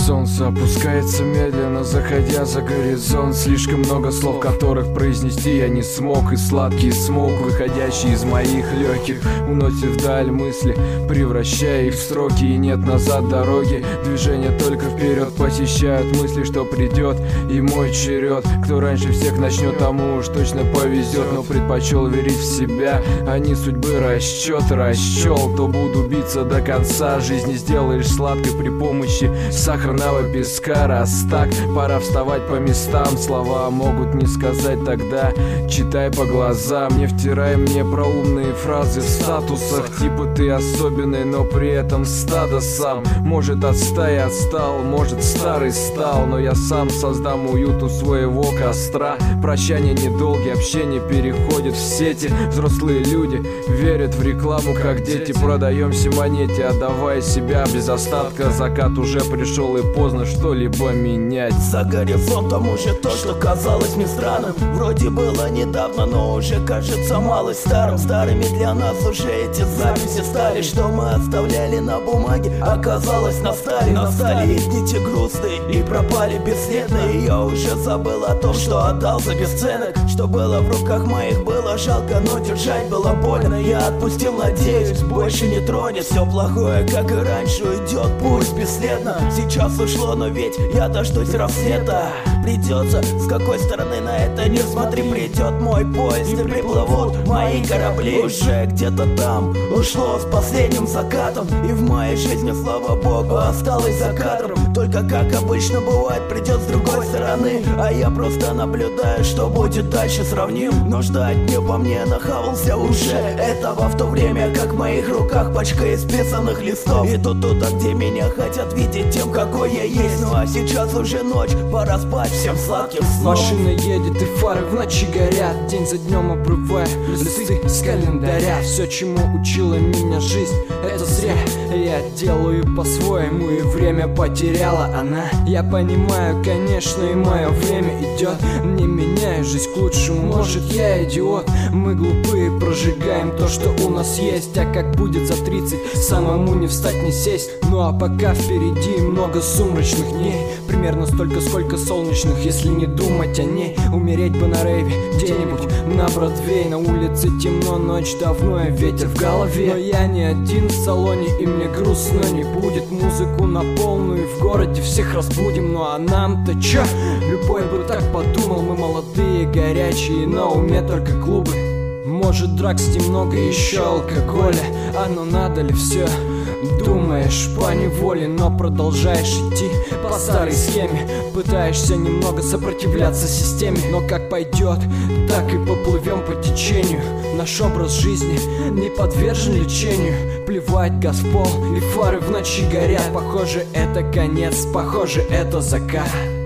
Солнце опускается медленно, заходя за горизонт. Слишком много слов, которых произнести я не смог. И сладкий смог, выходящий из моих легких, уносит вдаль мысли, превращая их в строки. И нет назад дороги, движение только вперед. Посещают мысли, что придет и мой черед. Кто раньше всех начнет, тому уж точно повезет. Но предпочел верить в себя, а не судьбы расчет. Расчел, то буду биться до конца. Жизнь не сделаешь сладкой при помощи сахарного песка. Раз так, пора вставать по местам. Слова могут не сказать, тогда читай по глазам. Не втирай мне про умные фразы в статусах, типа ты особенный, но при этом стадо сам. Может от стаи отстал, может старый стал, но я сам создам уют у своего костра. Прощание недолгие, общение переходит в сети. Взрослые люди верят в рекламу, как дети. Продаемся монете, отдавая себя без остатка. Закат уже пришел и поздно что-либо менять. За горизонтом уже то, что казалось мне странным. Вроде было недавно, но уже кажется малость старым. Старыми для нас уже эти записи стали. Что мы оставляли на бумаге, оказалось настали. Настали дни те грустные и пропали бесследно. И я уже забыл о том, что отдал за бесценок. Что было в руках моих, было жалко, но держать было больно. Я отпустил, надеюсь, больше не тронет. Все плохое, как и раньше, уйдет, пусть бесследно. Сейчас ушло, но ведь я дождусь рассвета. Придется, с какой стороны на это не смотри. Придет мой поезд и приплывут мои корабли. Уже где-то там ушло с последним закатом. И в моей жизни, слава богу, осталось за кадром. Только как обычно бывает, придет с другой стороны. А я просто наблюдаю, что будет дальше, сравним. Но ждать не по мне, нахавался уже этого. В то время как в моих руках пачка исписанных листов. И тут туда, где меня хотят видеть тем, какой я есть. Ну а сейчас уже ночь, пора спать, всем сладких снов. Машина едет и фары в ночи горят, день за днем обрывая листы с календаря. Все, чему учила меня жизнь, это зря. Я делаю по-своему, и время потеряла она. Я понимаю, конечно, и мое время идет. Не меняю жизнь к лучшему, может я идиот. Мы глупые, прожигаем то, что у нас есть. А как будет за 30, самому не встать, не сесть. Ну а пока впереди много сумрачных дней. Примерно столько, сколько солнечных, если не думать о ней. Умереть бы на рейве, где-нибудь на Бродвей. На улице темно, ночь давно и ветер в голове. Но я не один в салоне, и мне грустно не будет. Музыку на полную, в городе всех разбудим. Ну а нам-то чё? Любой бы так подумал. Мы молодые, горячие, на уме только клубы. Может, дракс немного, еще алкоголя. А ну надо ли все? Думаешь по неволе, но продолжаешь идти по старой схеме. Пытаешься немного сопротивляться системе, но как пойдет, так и поплывем по течению. Наш образ жизни не подвержен лечению. Плевать, газ в пол и фары в ночи горят. Похоже, это конец, похоже, это закат.